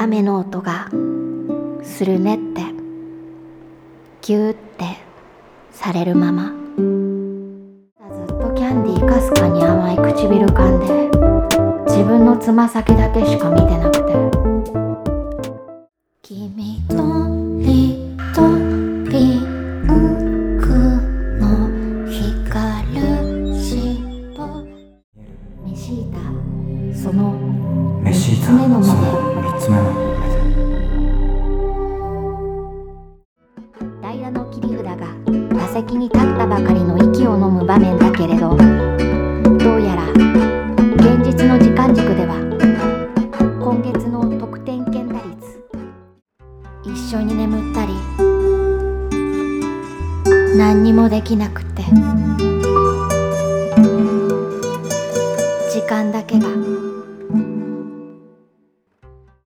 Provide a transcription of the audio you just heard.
雨の音がするねってギューってされるまま、ずっとキャンディーかすかに甘い唇噛んで自分のつま先だけしか見てなくて、君とりとピンクの光る尻尾、メシータ、その3つ目の目でダイヤの切り札が打席に立ったばかりの息を飲む場面だけれど、どうやら現実の時間軸では今月の得点圏打率、一緒に眠ったり何にもできなくて時間だけが